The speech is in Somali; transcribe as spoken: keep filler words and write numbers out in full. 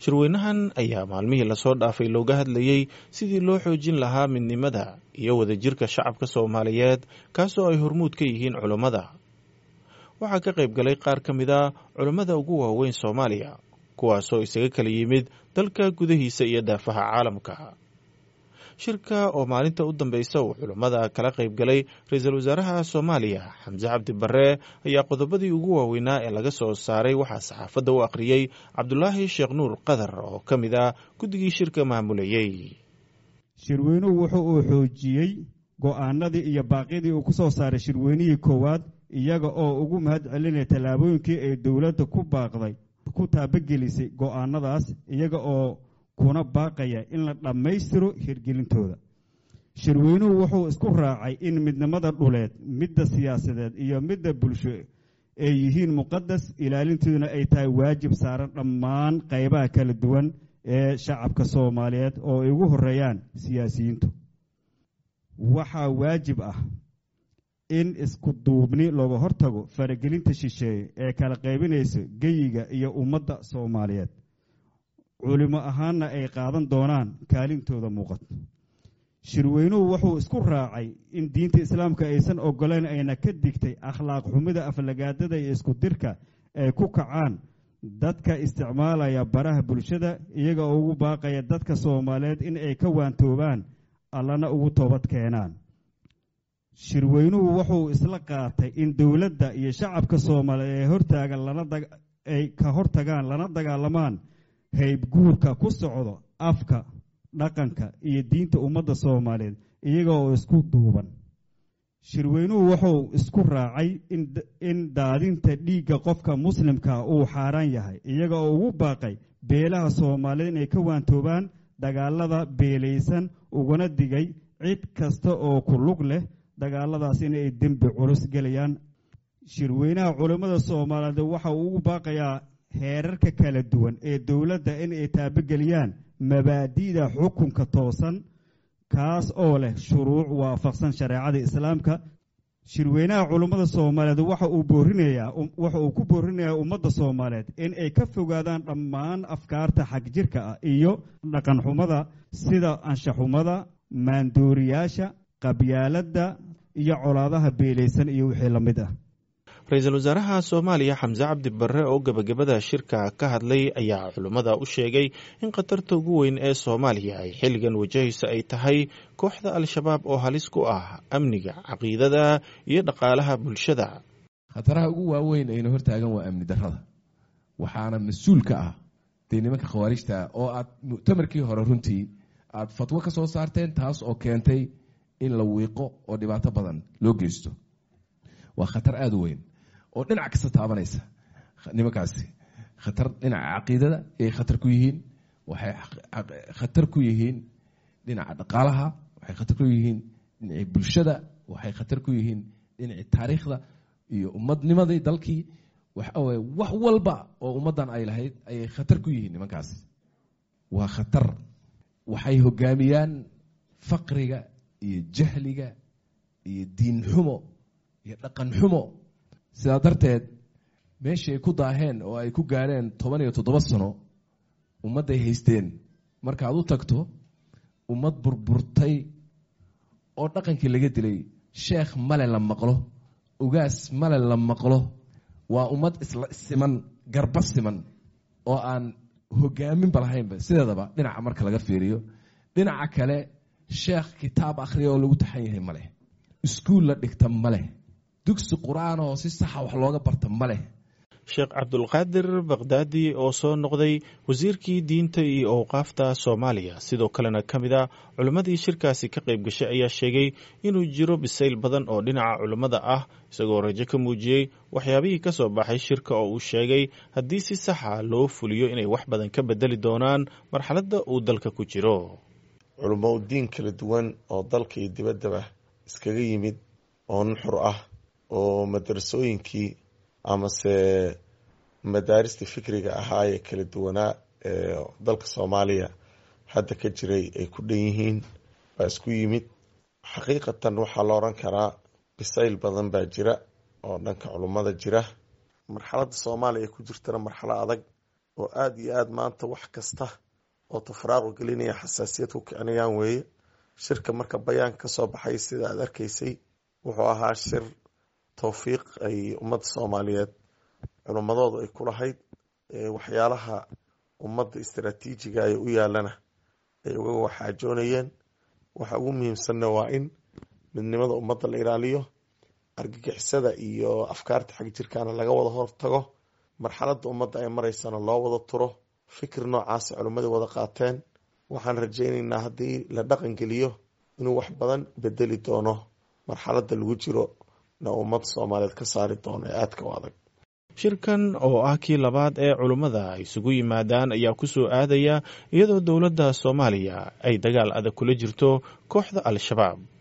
shirweynahan ayaa maalmihii lasoo dhaafay looga hadlayey sidii loo xoojin lahaa midnimada iyo wadajirka shacabka Soomaaliyeed kaasoo ay hormuud ka yihiin culimada. waxaa ka qayb galay qaar ka mid ah culimada ugu waaweyn Soomaaliya kuwaasoo isaga kala yimid dalka gudahiisa iyo daafaha caalamka. shirka oo maalinta u dambaysa uu culimada kala qayb galay ra'iisul wasaaraha Soomaaliya Xamse Cabdi Barre ayaa qodobadii ugu waaweynaa ee laga soo saaray waxaa saxaafadda u akhriyay Cabdulaahi Sheekh Nuur Qadar oo ka mid ah guddigii shirka maamulayay. shirweynuhu wuxuu uu xoojiyey go'aanadii iyo baaqyadii uu ku soo saaray shirweynihii koowaad iyaga oo ugu mahad celinaya tallaabooyinkii ay dowladda ku baaqday ku taabagelisay go'aanadaas iyaga oo kuna baaqaya in la dhammaystiro hirgelintooda. shirweynuhu wuxuu isku raacay in midnimada dhuleed, midda siyaasadeed iyo midda bulsho ay yihiin muqadas, ilaalintooduna ay tahay waajib saaran dhammaan qaybaha kala duwan ee shacabka Soomaaliyeed oo ay ugu horeeyaan siyaasiyiintu. waxaa waajib ah in isku duubni looga hortago faragelinta shisheeye ee kala qaybinaysa geyiga iyo ummadda Soomaaliyeed. culimo ahaanna ay qaadan doonaan kaalintooda muuqato. shirweynuhu wuxuu isku raacay in diinta islaamka aysan ogoleen ayna ka digtay akhlaaq xumida, aflagaadada iyo isku dirka ay ku kacaan dadka isticmaalaya baraha bulshada iyaga oo ugu baaqaya dadka Soomaaliyeed in ay ka waantoobaan allana ugu toobad keenaan. shirweynuhu wuxuu isla qaatay in dowladda iyo shacabka Soomaaliyeed ay hortaagan lana ay ka hortagaan lana dagaalamaan hayb guurka ku socdo afka, dhaqanka iyo diinta ummadda Soomaaliyeed iyaga oo isku duuban. shirweynuhu wuxuu isku raacay in in daadinta dhiigga qofka muslimka uu xaaraan yahay iyaga oo ugu baaqay beelaha Soomaaliyeed inay ka waantoobaan dagaalada beelaysan, uguna digay cid kasta oo ku lug leh dagaaladaas inay dembi culus gelayaan. shirweynaha culimada Soomaaliyeed waxa uu ugu baaqayaa heerarka kala duwan ee dowladda in ay taabageliyaan mabaadi'da xukunka toosan kaas oo leh shuruuc waafaqsan shareecada islaamka. shirweynaha culimada Soomaaliyeed waxa uu boorinayaa waxa uu ku boorinayaa ummadda Soomaaliyeed in ay ka fogaadaan dhammaan afkaarta xag jirka ah iyo dhaqan xumada sida anshaxumada, maandooriyaasha, qabyaaladda iyo colaadaha beelaysan iyo wixii la mid ah. ra'iisul wasaaraha Soomaaliya Xamse Cabdi Barre oo gabagabada shirka ka hadlay ayaa culimada u sheegay in qatarta ugu weyn ee Soomaaliya ay xilligan wajahaysa ay tahay kooxda Al-Shabaab oo halis ku ah amniga, caqiidada iyo dhaqaalaha bulshada. khataraha ugu waaweyn ee hortaagan waa amni darrada, waxaana mas'uul ka ah nimanka khawaarijta oo aad mu'tamarkii hore runtii aad fatwo ka soo saarteen taas oo keentay in la wiiqo oo dhibaato badan loo geysto. waa khatar aad u weyn oo dhinac kasta taabanaysa. nimankaasi khatar dhinaca caqiidada ay khatar ku yihiin, waxay khatar ku yihiin dhinaca dhaqaalaha, waxay khatar ku yihiin dhinaca bulshada, waxay khatar ku yihiin dhinaca taariikhda iyo ummadnimadii dalkii. waxa way wax walba oo ummadan ay lahayd ay khatar ku yihiin nimankaasi. waa khatar, waxay hogaamiyaan faqriga iyo jahliga iyo diin xumo iyo dhaqan xumo. sidaa darteed meeshii ay ku daaheen oo ay ku gaareen toban iyo toddoba sano ummadday haysteen markaad u tagto ummad burburtay oo dhaqankii laga dilay, sheekh male la maqlo, ugaas male la maqlo. waa ummad isla siman, garba siman oo aan hogaaminba lahaynba sideedaba dhinaca marka laga fiiriyo. dhinaca kale sheekh kitaab akhriya oo lagu taxan yahay male, iskuul la dhigta male, dugsi quraan oo si sax ah wax looga barta male. Sheekh Cabdulqaadir Baqdaadi oo soo noqday wasiirkii diinta iyo awqaafta Soomaaliya sidoo kalena ka mid ah culimadii shirkaasi ka qayb gashay ayaa sheegay inuu jiro bisayl badan oo dhinaca culimada ah, isagoo rajo ka muujiyey waxyaabihii ka soo baxay shirka oo uu sheegay haddii si sax ah loo fuliyo inay wax badan ka bedeli doonaan marxaladda uu dalka ku jiro. culimo diin kala duwan oo dalka iyo dibaddaba iskaga yimid oo nuxur ah oo madrasooyinkii amase madaarista fikriga ahaa ee kala duwanaa ee dalka Soomaaliya hadda ka jiray ay ku dhan yihiin baa isku yimid. xaqiiqatan waxaa la oran karaa bisayl badan baa jira oo dhanka culimada jira. marxaladda Soomaaliya ku jirtana marxalad adag oo aada iyo aada maanta wax kasta oo tafraaqu gelinaya xasaasiyad ku kicinayaan weeye. shirka marka bayaan ka soo baxay sida aad arkaysay wuxuu ahaa shir towfiiq ay ummadda soomaaliyeed culimmadoodu ay ku lahayd, waxyaalaha ummadda istaraatiijiga ay u yaalana ay uga waxaajoonayeen. waxa ugu muhiimsanna waa in midnimada ummadda la ilaaliyo, argagixisada iyo afkaarta xag jirkaana laga wada hortago, marxaladda ummadda ay maraysana loo wada turo. fikir noocaasa culimmadii wada qaateen. waxaan rajaynaynaa haddii la dhaqan geliyo inuu wax badan bedeli doono marxaladda lagu jiro na ummadda soomaaliyeed ka saari doono ee aadka u adag. shirkan oo ah kii labaad ee culummada isugu yimaadaan ayaa ku soo aadaya iyadoo dowladda soomaaliya ay dagaal adag kula jirto kooxda al-shabaab.